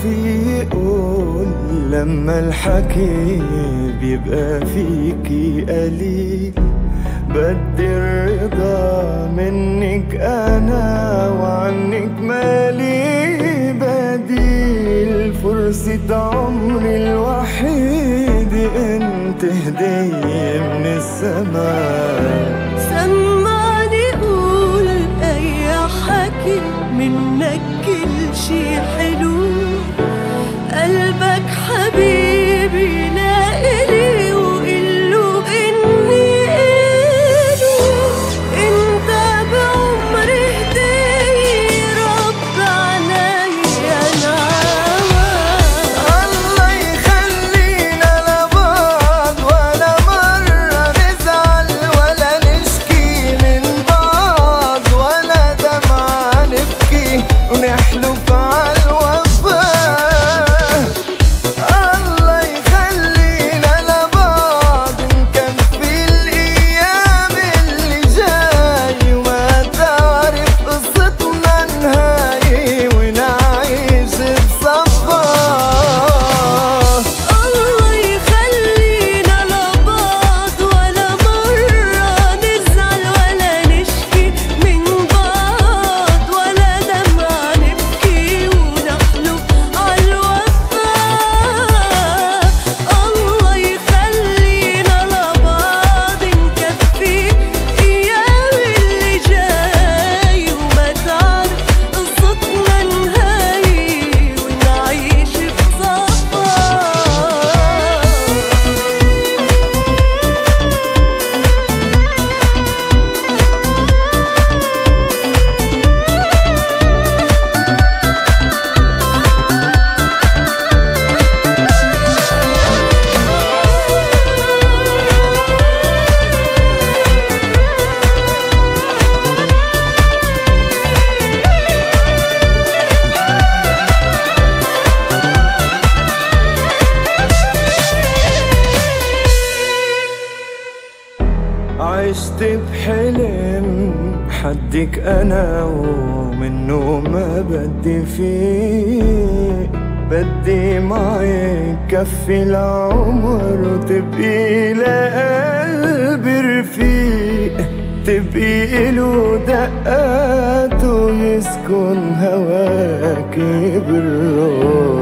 عرفي يقول لما الحكي بيبقى فيكي قليل. بدي الرضا منك أنا وعنك مالي بديل. فرصة عمري الوحيدة انت هدية من السماء. سمعني قول أي حكي منك كل شي حلو. قلبك حبيبي لإلي وقله إني إله. انت بعمري هدية رب عنيا نعمة. الله يخلينا لبعض ولا مرة نزعل ولا نشكي من بعض ولا دمعة نبكي ونحلف عالوفا. الله يخلينا لبعض نكفي الأيام اللي جاي وما تعرف قصتنا نهاية ونعيش بصفا. الله يخلينا لبعض ولا مرة نزعل ولا نشكي من بعض ولا دمعة نبكي ونحلف عالوفا. الله يخلينا لبعض نكفي أيام اللي جاي وما تعرف قصتنا نهاية ونعيش بصفا. عشت بحلم حدك أنا ومنه ما بدي فيه. بدي معي كفي العمر وتبقي لقلبي رفيق. تبقي له دقات ويسكن هواكي بالروح.